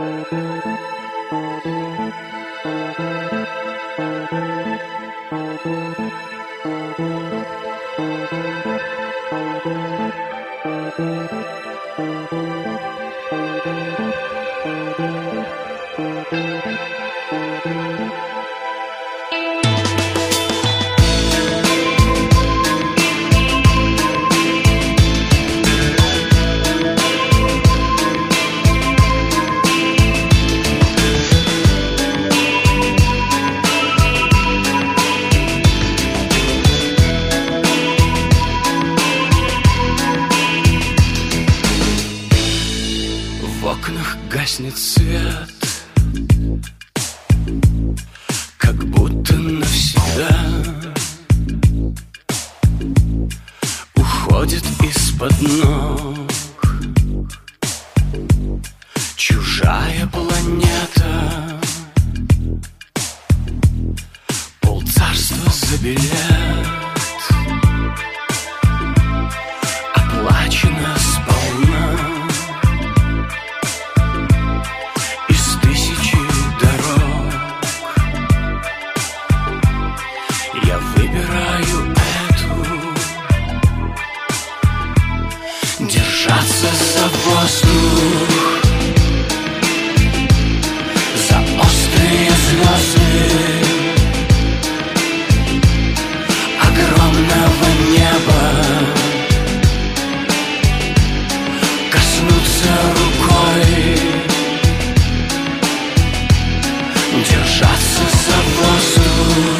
В окнах гаснет свет, как будто навсегда уходит из-под ног чужая планета. Полцарства забелят, оплачено сполна. Я выбираю эту, держаться за воздух, за острые звезды огромного неба, коснуться рукой, держаться за воздух,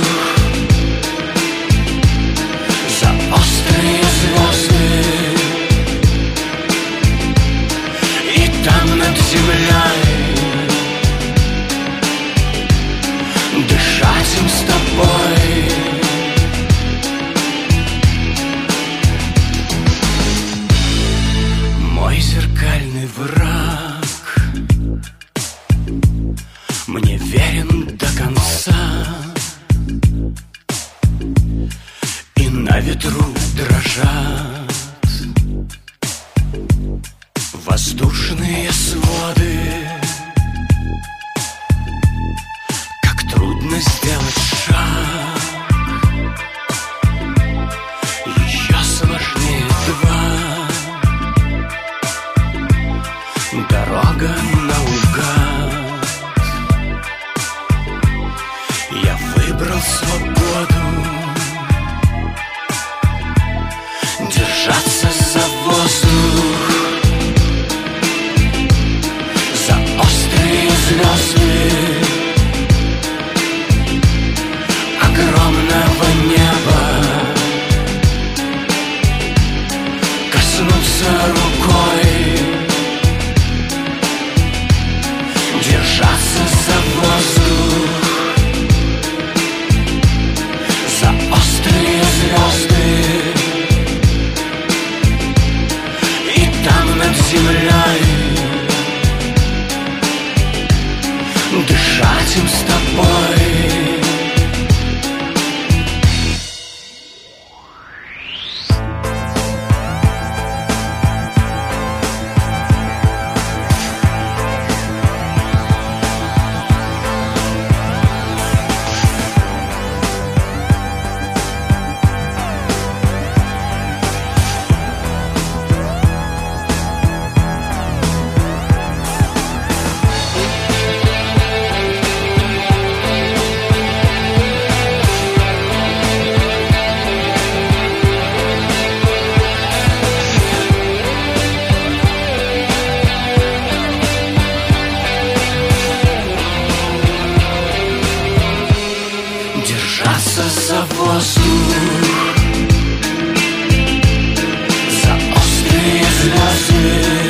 дышать им с тобой. Мой зеркальный враг мне верен до конца, и на ветру дрожат воздушные своды. Трудно сделать шаг, еще сложнее два. Дорога наугад. Я выбрал свободу, держаться за воздух, за острые звезды огромного неба, коснуться рукой, держаться за воздух, за острые звезды, и там над землей дышать им с тобой. Держаться за воздух, за острые звезды